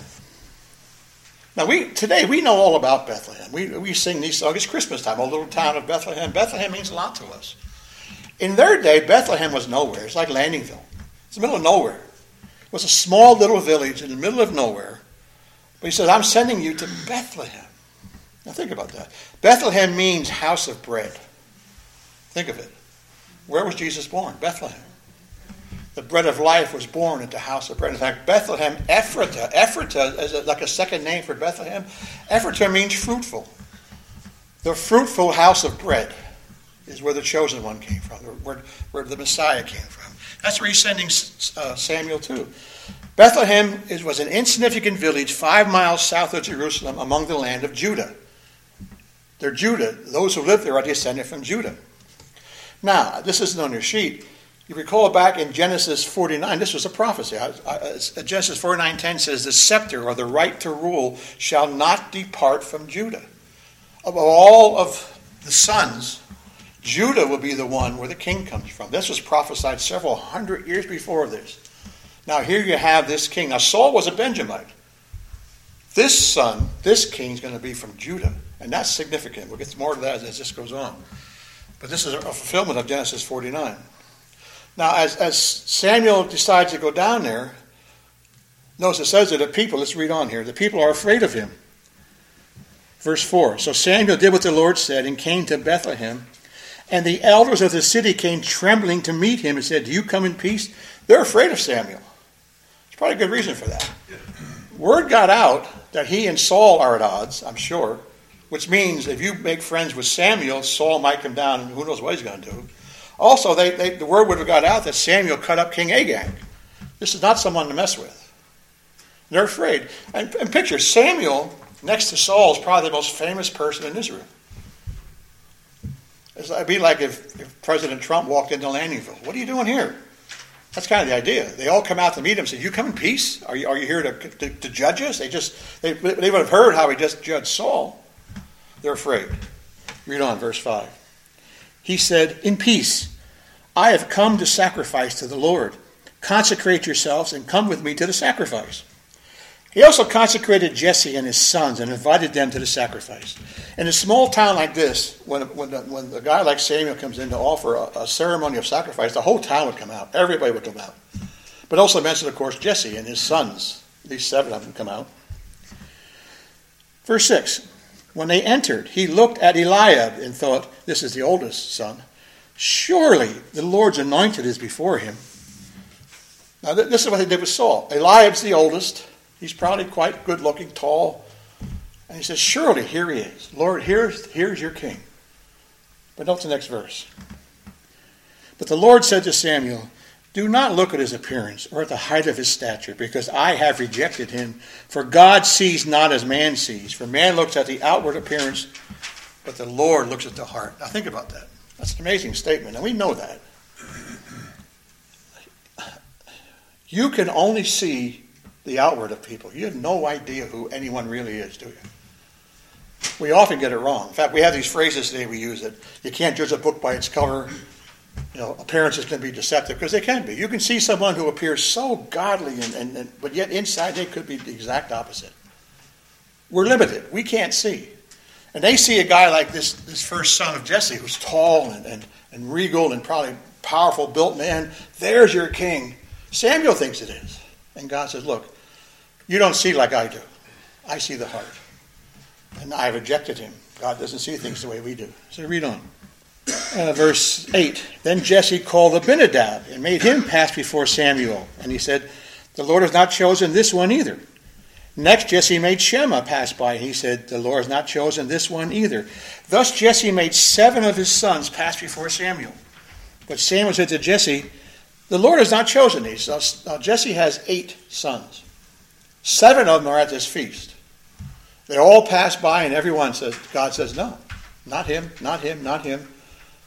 Now, we today we know all about Bethlehem. We, we sing these songs. It's Christmas time, a little town of Bethlehem. Bethlehem means a lot to us. In their day, Bethlehem was nowhere. It's like Landingville. It's the middle of nowhere. It was a small little village in the middle of nowhere. But he says, I'm sending you to Bethlehem. Now think about that. Bethlehem means house of bread. Think of it. Where was Jesus born? Bethlehem. The bread of life was born at the house of bread. In fact, Bethlehem, Ephratah. Ephratah is like a second name for Bethlehem. Ephratah means fruitful. The fruitful house of bread is where the chosen one came from, where, where the Messiah came from. That's where he's sending uh, Samuel to. Bethlehem is, was an insignificant village five miles south of Jerusalem among the land of Judah. They're Judah. Those who live there are descended from Judah. Now, this isn't on your sheet. You recall back in Genesis forty-nine, this was a prophecy. I, I, Genesis forty-nine ten says, the scepter or the right to rule shall not depart from Judah. Of all of the sons, Judah will be the one where the king comes from. This was prophesied several hundred years before this. Now here you have this king. Now Saul was a Benjamite. This son, this king is going to be from Judah. And that's significant. We'll get more to that as this goes on. But this is a fulfillment of Genesis forty-nine. Now, as, as Samuel decides to go down there, notice it says that the people, let's read on here, the people are afraid of him. Verse four, so Samuel did what the Lord said and came to Bethlehem, and the elders of the city came trembling to meet him and said, do you come in peace? They're afraid of Samuel. There's probably a good reason for that. Word got out that he and Saul are at odds, I'm sure, which means if you make friends with Samuel, Saul might come down and who knows what he's going to do. Also, they, they, the word would have got out that Samuel cut up King Agag. This is not someone to mess with. They're afraid. And, and picture, Samuel, next to Saul, is probably the most famous person in Israel. It'd be like if, if President Trump walked into Landingville. What are you doing here? That's kind of the idea. They all come out to meet him and say, you come in peace? Are you, are you here to, to, to judge us? They just they, they would have heard how he just judged Saul. They're afraid. Read on, verse five. He said, in peace, I have come to sacrifice to the Lord. Consecrate yourselves and come with me to the sacrifice. He also consecrated Jesse and his sons and invited them to the sacrifice. In a small town like this, when when, the, when a guy like Samuel comes in to offer a, a ceremony of sacrifice, the whole town would come out. Everybody would come out. But also mentioned, of course, Jesse and his sons. At least seven of them come out. Verse six. When they entered, he looked at Eliab and thought, this is the oldest son, surely the Lord's anointed is before him. Now this is what they did with Saul. Eliab's the oldest. He's probably quite good looking, tall. And he says, surely here he is. Lord, here's, here's your king. But note the next verse. But the Lord said to Samuel, do not look at his appearance or at the height of his stature, because I have rejected him. For God sees not as man sees. For man looks at the outward appearance, but the Lord looks at the heart. Now think about that. That's an amazing statement, and we know that. You can only see the outward of people. You have no idea who anyone really is, do you? We often get it wrong. In fact, we have these phrases today we use that you can't judge a book by its cover. You know, appearances can be deceptive, because they can be. You can see someone who appears so godly, and, and, and but yet inside they could be the exact opposite. We're limited. We can't see. And they see a guy like this, this first son of Jesse, who's tall and, and, and regal and probably powerful built man. There's your king. Samuel thinks it is. And God says, look, you don't see like I do. I see the heart. And I rejected him. God doesn't see things the way we do. So read on. Uh, verse eight. Then Jesse called Abinadab and made him pass before Samuel. And he said, the Lord has not chosen this one either. Next Jesse made Shema pass by. And he said, the Lord has not chosen this one either. Thus Jesse made seven of his sons pass before Samuel. But Samuel said to Jesse, the Lord has not chosen these. Now, now Jesse has eight sons. Seven of them are at this feast. They all pass by, and everyone says, God says, no, not him, not him, not him.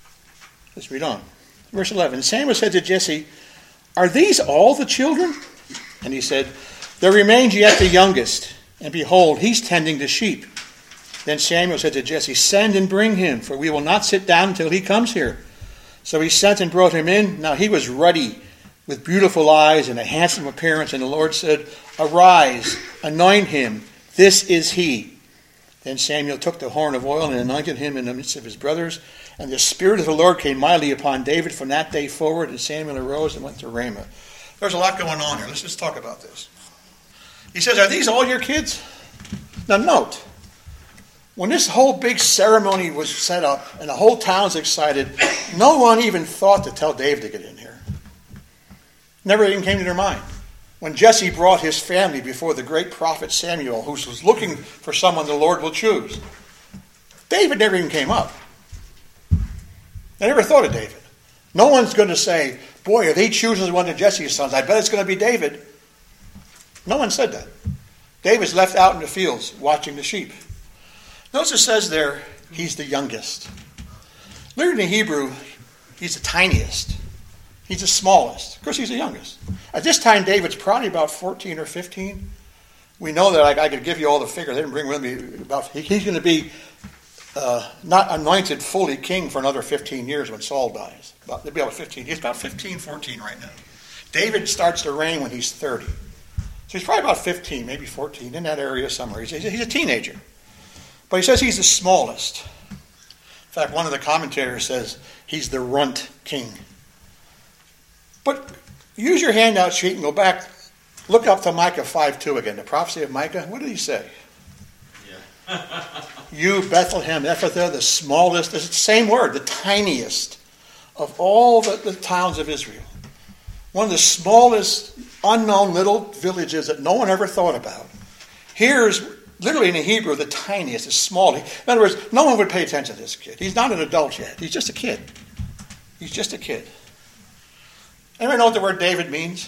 Let's read on. Verse eleven. Samuel said to Jesse, "Are these all the children?" And he said, "There remains yet the youngest, and behold, he's tending the sheep." Then Samuel said to Jesse, "Send and bring him, for we will not sit down until he comes here." So he sent and brought him in. Now he was ruddy, with beautiful eyes and a handsome appearance. And the Lord said, "Arise, anoint him. This is he." Then Samuel took the horn of oil and anointed him in the midst of his brothers. And the Spirit of the Lord came mightily upon David from that day forward. And Samuel arose and went to Ramah. There's a lot going on here. Let's just talk about this. He says, "Are these all your kids?" Now note, when this whole big ceremony was set up and the whole town's excited, no one even thought to tell David to get in here. Never even came to their mind. When Jesse brought his family before the great prophet Samuel, who was looking for someone the Lord will choose, David never even came up. They never thought of David. No one's going to say, "Boy, if he chooses one of Jesse's sons, I bet it's going to be David." No one said that. David's left out in the fields watching the sheep. Notice it says there, he's the youngest. Literally in Hebrew, he's the tiniest. He's the smallest. Of course, he's the youngest. At this time, David's probably about fourteen or fifteen. We know that I, I could give you all the figures. They didn't bring with me about. He, he's going to be uh, not anointed fully king for another fifteen years when Saul dies. About, they'll be about fifteen. He's about fifteen, fourteen right now. David starts to reign when he's thirty. So he's probably about fifteen, maybe fourteen, in that area somewhere. He's, he's a teenager. But he says he's the smallest. In fact, one of the commentators says he's the runt king. But use your handout sheet and go back. Look up to Micah five two again. The prophecy of Micah. What did he say? Yeah. You, Bethlehem, Ephrathah, the smallest. It's the same word, the tiniest of all the, the towns of Israel. One of the smallest, unknown little villages that no one ever thought about. Here's literally in the Hebrew, the tiniest, the smallest. In other words, no one would pay attention to this kid. He's not an adult yet. He's just a kid. He's just a kid. Anyone know what the word David means?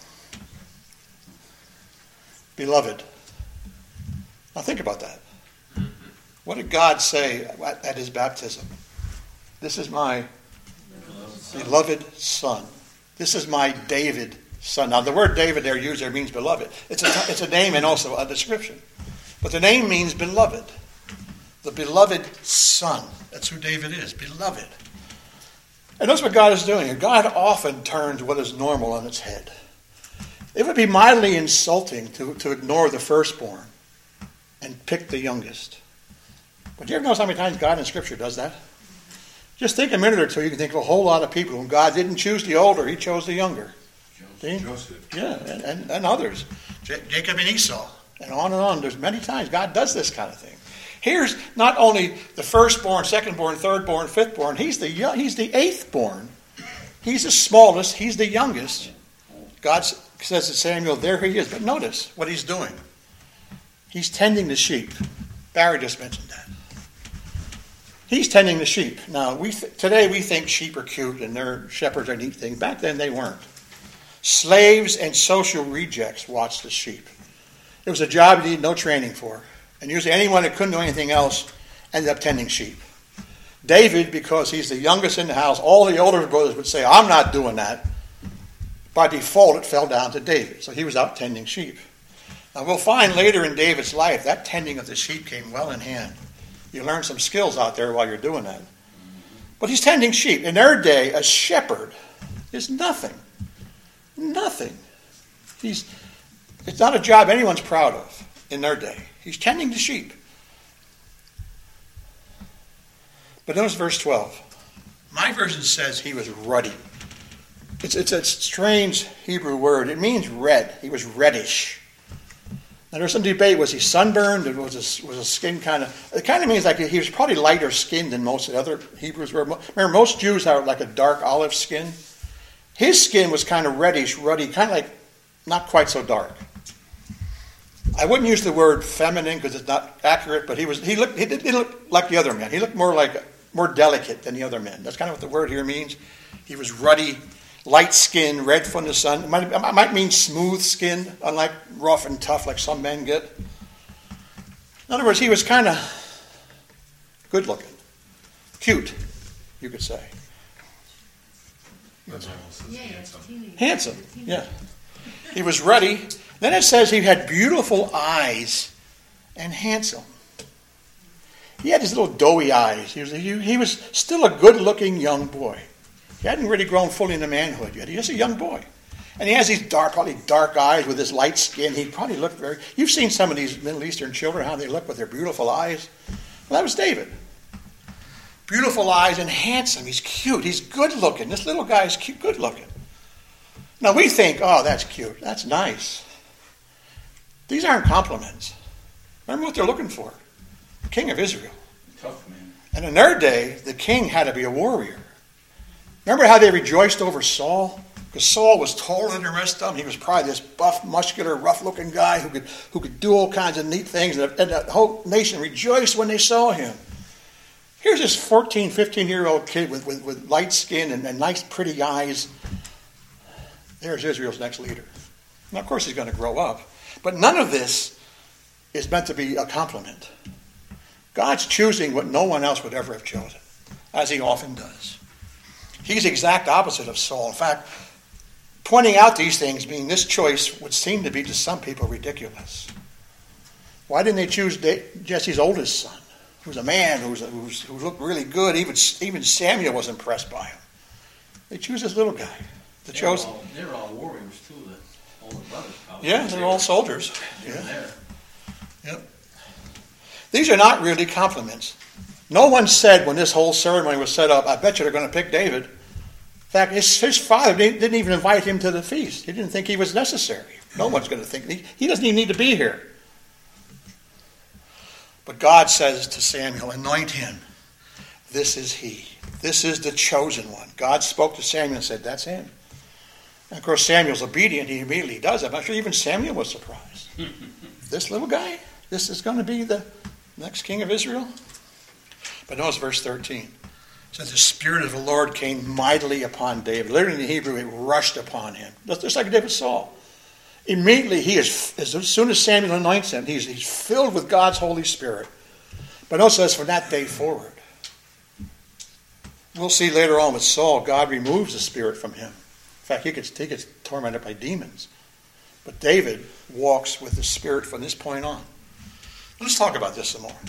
Beloved. Now think about that. What did God say at, at his baptism? This is my beloved son. This is my David son. Now the word David there used there means beloved. It's a, it's a name and also a description. But the name means beloved. The beloved son. That's who David is. Beloved. And that's what God is doing. God often turns what is normal on its head. It would be mildly insulting to, to ignore the firstborn and pick the youngest. But do you ever notice how many times God in Scripture does that? Just think a minute or two, you can think of a whole lot of people whom God didn't choose the older, he chose the younger. See? Joseph. Yeah, and, and, and others. J- Jacob and Esau. And on and on. There's many times God does this kind of thing. Here's not only the firstborn, secondborn, thirdborn, fifthborn. He's the he's the eighthborn. He's the smallest. He's the youngest. God says to Samuel, there he is. But notice what he's doing. He's tending the sheep. Barry just mentioned that. He's tending the sheep. Now, we th- today we think sheep are cute and their shepherds are neat things. Back then they weren't. Slaves and social rejects watched the sheep. It was a job you needed no training for. And usually anyone that couldn't do anything else ended up tending sheep. David, because he's the youngest in the house, all the older brothers would say, I'm not doing that. By default, it fell down to David. So he was out tending sheep. Now we'll find later in David's life that tending of the sheep came well in hand. You learn some skills out there while you're doing that. But he's tending sheep. In their day, a shepherd is nothing. Nothing. He's, it's not a job anyone's proud of in their day. He's tending the sheep. But notice verse twelve. My version says he was ruddy. It's, it's a strange Hebrew word. It means red. He was reddish. Now there's some debate. Was he sunburned? Or was his, was his skin kind of... It kind of means like he was probably lighter skinned than most of the other Hebrews were. Remember, most Jews have like a dark olive skin. His skin was kind of reddish, ruddy, kind of like not quite so dark. I wouldn't use the word feminine because it's not accurate, but he was he looked he didn't look like the other men. He looked more like more delicate than the other men. That's kind of what the word here means. He was ruddy, light skin, red from the sun. It might, it might mean smooth skin, unlike rough and tough like some men get. In other words, he was kind of good looking, cute, you could say. That's almost as Yeah, yeah, handsome. teenage- Handsome, teenage. yeah. He was ruddy. Then it says he had beautiful eyes and handsome. He had his little doughy eyes. He was, he, he was still a good-looking young boy. He hadn't really grown fully into manhood yet. He was a young boy. And he has these dark, probably dark eyes with his light skin. He probably looked very... You've seen some of these Middle Eastern children, how they look with their beautiful eyes. Well, that was David. Beautiful eyes and handsome. He's cute. He's good-looking. This little guy is cute, good-looking. Now, we think, oh, that's cute. That's nice. These aren't compliments. Remember what they're looking for. The king of Israel. Tough man. And in their day, the king had to be a warrior. Remember how they rejoiced over Saul? Because Saul was taller than the rest of them. He was probably this buff, muscular, rough-looking guy who could who could do all kinds of neat things. And the, and the whole nation rejoiced when they saw him. Here's this fourteen, fifteen-year-old kid with, with, with light skin and, and nice, pretty eyes. There's Israel's next leader. Now, of course, he's going to grow up. But none of this is meant to be a compliment. God's choosing what no one else would ever have chosen, as he often does. He's the exact opposite of Saul. In fact, pointing out these things, meaning this choice would seem to be to some people ridiculous. Why didn't they choose Jesse's oldest son, who's a man who's, who's, who looked really good? Even, even Samuel was impressed by him. They choose this little guy. The They chosen. were all, they were all warriors too, the older brothers probably. Yeah, they're all soldiers. They were Yeah. there. Yep. These are not really compliments. No one said when this whole ceremony was set up, I bet you they're going to pick David. In fact, his, his father didn't, didn't even invite him to the feast. He didn't think he was necessary. No one's going to think, he, he doesn't even need to be here. But God says to Samuel, anoint him. This is he. This is the chosen one. God spoke to Samuel and said, that's him. And of course, Samuel's obedient. He immediately does it. I'm sure even Samuel was surprised. This little guy, this is going to be the next king of Israel? But notice verse thirteen. It says, the Spirit of the Lord came mightily upon David. Literally in the Hebrew, it rushed upon him. Just like David saw. Immediately, he is, as soon as Samuel anoints him, he's, he's filled with God's Holy Spirit. But also says from that day forward. We'll see later on with Saul, God removes the Spirit from him. In fact, he gets, he gets tormented by demons. But David walks with the Spirit from this point on. Let's talk about this some more.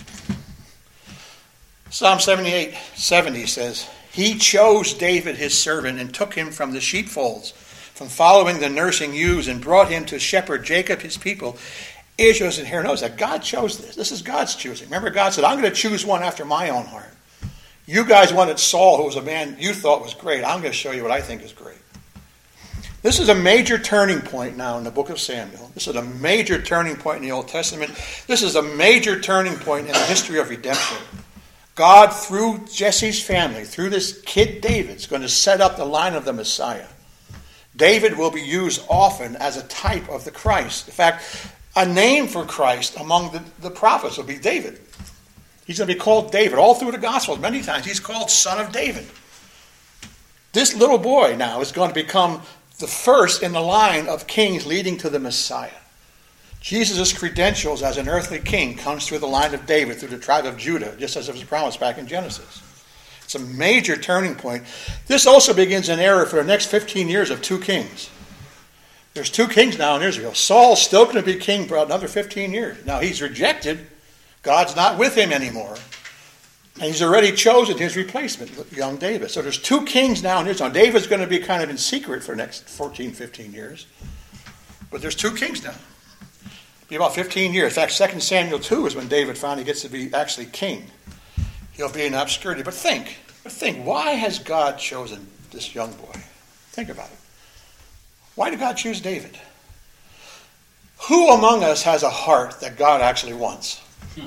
Psalm seventy-eight, seventy says, he chose David his servant and took him from the sheepfolds, from following the nursing ewes, and brought him to shepherd Jacob his people, Israel's inheritance. Notice that God chose this. This is God's choosing. Remember, God said, I'm going to choose one after my own heart. You guys wanted Saul, who was a man you thought was great. I'm going to show you what I think is great. This is a major turning point now in the book of Samuel. This is a major turning point in the Old Testament. This is a major turning point in the history of redemption. God, through Jesse's family, through this kid David, is going to set up the line of the Messiah. David will be used often as a type of the Christ. In fact, a name for Christ among the, the prophets will be David. He's going to be called David. All through the Gospels, many times, he's called Son of David. This little boy now is going to become the first in the line of kings leading to the Messiah. Jesus' credentials as an earthly king comes through the line of David, through the tribe of Judah, just as it was promised back in Genesis. It's a major turning point. This also begins an era for the next fifteen years of two kings. There's two kings now in Israel. Saul's still going to be king for another fifteen years. Now, he's rejected. God's not with him anymore. And he's already chosen his replacement, young David. So there's two kings now in Israel. David's going to be kind of in secret for the next fourteen, fifteen years. But there's two kings now. It'll be about fifteen years. In fact, Second Samuel two is when David finally gets to be actually king. He'll be in obscurity. But think, but think, why has God chosen this young boy? Think about it. Why did God choose David? Who among us has a heart that God actually wants?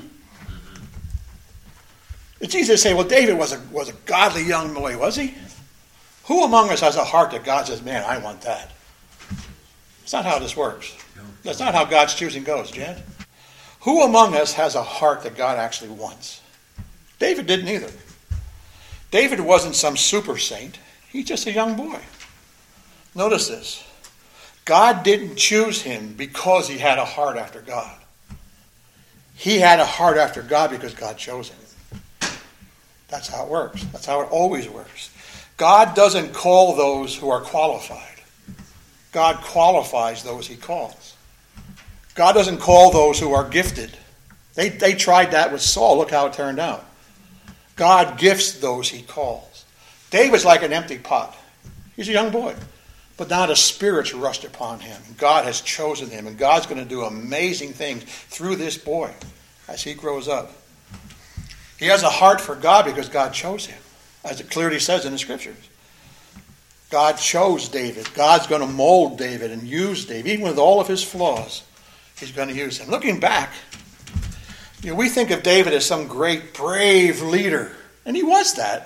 It's easy to say, well, David was a, was a godly young boy, was he? Who among us has a heart that God says, man, I want that? It's not how this works. That's not how God's choosing goes, Jen. Who among us has a heart that God actually wants? David didn't either. David wasn't some super saint. He's just a young boy. Notice this. God didn't choose him because he had a heart after God. He had a heart after God because God chose him. That's how it works. That's how it always works. God doesn't call those who are qualified. God qualifies those he calls. God doesn't call those who are gifted. They, they tried that with Saul. Look how it turned out. God gifts those he calls. David's like an empty pot. He's a young boy. But now the Spirit's rushed upon him. God has chosen him. And God's going to do amazing things through this boy as he grows up. He has a heart for God because God chose him, as it clearly says in the Scriptures. God chose David. God's going to mold David and use David. Even with all of his flaws, he's going to use him. Looking back, you know, we think of David as some great, brave leader. And he was that.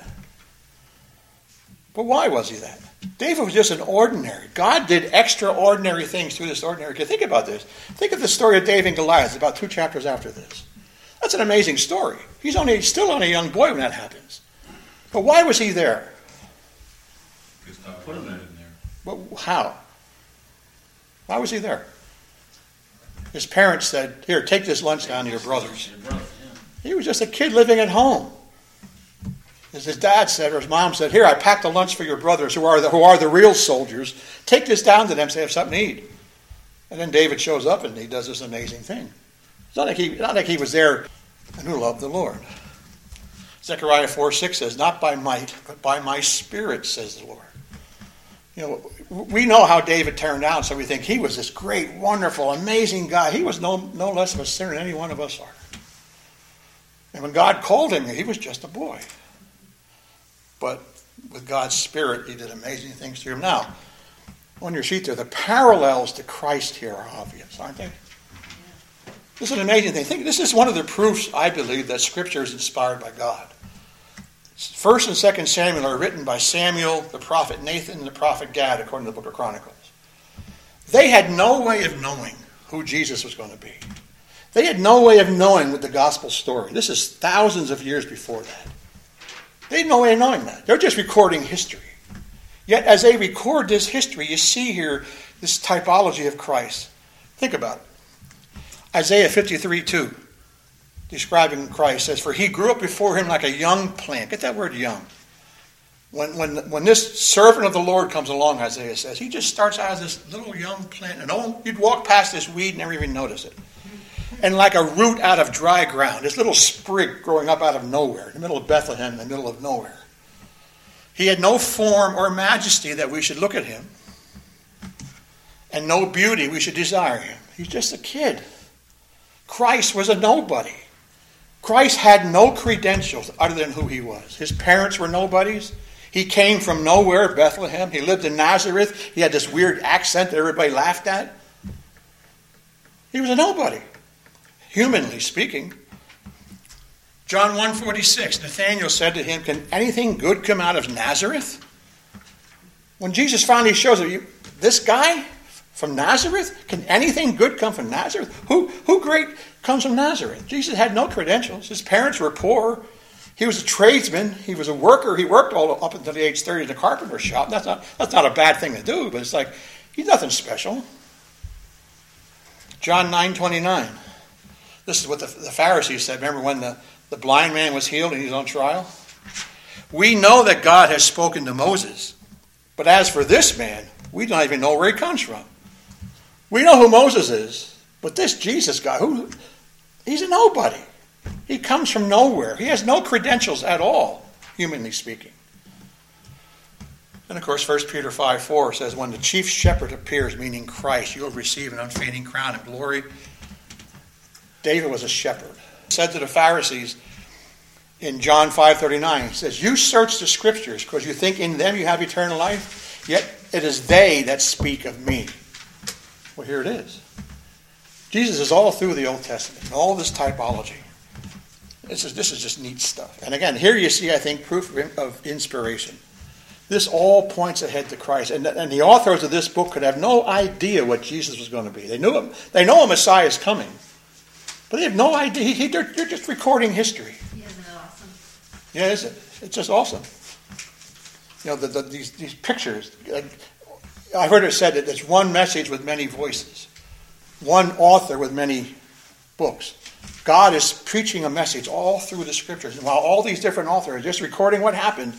But why was he that? David was just an ordinary. God did extraordinary things through this ordinary kid. Think about this. Think of the story of David and Goliath. It's about two chapters after this. That's an amazing story. He's only still only a young boy when that happens. But why was he there? Because God put him in there. But how? Why was he there? His parents said, here, take this lunch down to your brothers. Your brother, yeah. He was just a kid living at home. As his dad said, or his mom said, here, I packed a lunch for your brothers who are the, who are the real soldiers. Take this down to them so they have something to eat. And then David shows up and he does this amazing thing. It's not like he, not like he was there and who loved the Lord. Zechariah four six says, not by might, but by my Spirit, says the Lord. You know, we know how David turned out, so we think he was this great, wonderful, amazing guy. He was no, no less of a sinner than any one of us are. And when God called him, he was just a boy. But with God's Spirit, he did amazing things through him. Now, on your sheet there, the parallels to Christ here are obvious, aren't they? This is an amazing thing. Think, this is one of the proofs, I believe, that Scripture is inspired by God. First and Second Samuel are written by Samuel, the prophet Nathan, and the prophet Gad, according to the book of Chronicles. They had no way of knowing who Jesus was going to be. They had no way of knowing with the gospel story. This is thousands of years before that. They had no way of knowing that. They're just recording history. Yet as they record this history, you see here this typology of Christ. Think about it. Isaiah fifty-three two, describing Christ, says, for he grew up before him like a young plant. Get that word young. When, when, when this servant of the Lord comes along, Isaiah says, he just starts out as this little young plant. And oh, you'd walk past this weed and never even notice it. And like a root out of dry ground, this little sprig growing up out of nowhere, in the middle of Bethlehem, in the middle of nowhere. He had no form or majesty that we should look at him, and no beauty we should desire him. He's just a kid. Christ was a nobody. Christ had no credentials other than who he was. His parents were nobodies. He came from nowhere, Bethlehem. He lived in Nazareth. He had this weird accent that everybody laughed at. He was a nobody, humanly speaking. John one forty-six, Nathanael said to him, can anything good come out of Nazareth? When Jesus finally shows up, this guy from Nazareth? Can anything good come from Nazareth? Who, who great comes from Nazareth? Jesus had no credentials. His parents were poor. He was a tradesman. He was a worker. He worked all up until the age thirty in the carpenter shop. That's not, that's not a bad thing to do, but it's like, he's nothing special. John nine twenty-nine. This is what the, the Pharisees said. Remember when the, the blind man was healed and he was on trial? We know that God has spoken to Moses. But as for this man, we don't even know where he comes from. We know who Moses is. But this Jesus guy, who he's a nobody. He comes from nowhere. He has no credentials at all, humanly speaking. And of course, First Peter five four says, when the chief shepherd appears, meaning Christ, you will receive an unfading crown of glory. David was a shepherd. He said to the Pharisees in John five thirty-nine, he says, you search the scriptures because you think in them you have eternal life, yet it is they that speak of me. Well, here it is. Jesus is all through the Old Testament, all this typology. This is, this is just neat stuff. And again, here you see, I think, proof of inspiration. This all points ahead to Christ. And, and the authors of this book could have no idea what Jesus was going to be. They knew him. They know a Messiah is coming. But they have no idea. He, he, they're, they're just recording history. Isn't it awesome? Yeah, is it? It's just awesome. You know, the, the, these, these pictures. I've heard it said that there's one message with many voices. One author with many books. God is preaching a message all through the scriptures. And while all these different authors are just recording what happened,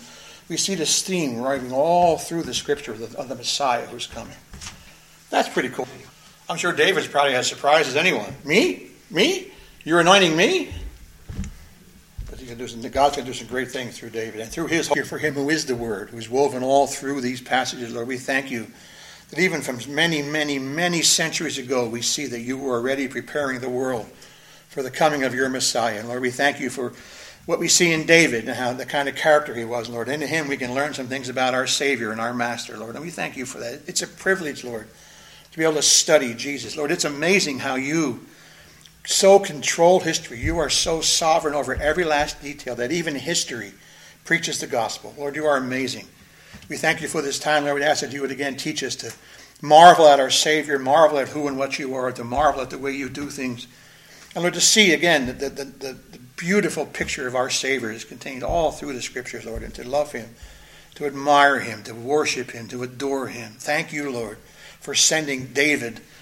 we see this theme running all through the scripture of the, of the Messiah who's coming. That's pretty cool. I'm sure David's probably as surprised as anyone. Me? Me? You're anointing me? But he's gonna do some, God's going to do some great things through David and through his heart for him who is the Word, who's woven all through these passages. Lord, we thank you that even from many, many, many centuries ago, we see that you were already preparing the world for the coming of your Messiah. And Lord, we thank you for what we see in David and how the kind of character he was, Lord. And in him we can learn some things about our Savior and our Master, Lord. And we thank you for that. It's a privilege, Lord, to be able to study Jesus. Lord, it's amazing how you so control history. You are so sovereign over every last detail that even history preaches the gospel. Lord, you are amazing. We thank you for this time, Lord. We ask that you would again teach us to marvel at our Savior, marvel at who and what you are, to marvel at the way you do things. And Lord, to see again the, the, the, the beautiful picture of our Savior is contained all through the scriptures, Lord, and to love him, to admire him, to worship him, to adore him. Thank you, Lord, for sending David